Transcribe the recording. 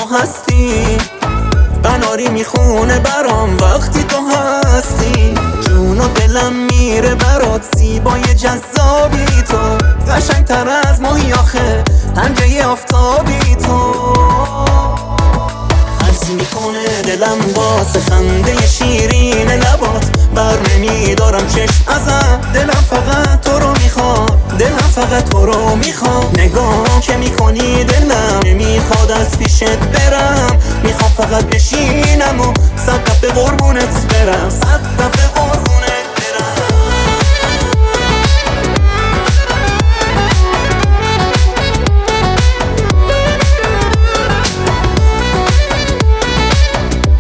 هستی، قناری میخونه برام وقتی تو هستی. جون و دلم میره برات، زیبای جذابی تو، قشنگتر از ماهی آخه، پنجه آفتابی تو. حس میکنه دلم واسه خنده شیرین لبات، بر نمیدارم چشم ازت، دلم فقط تو رو میخواد.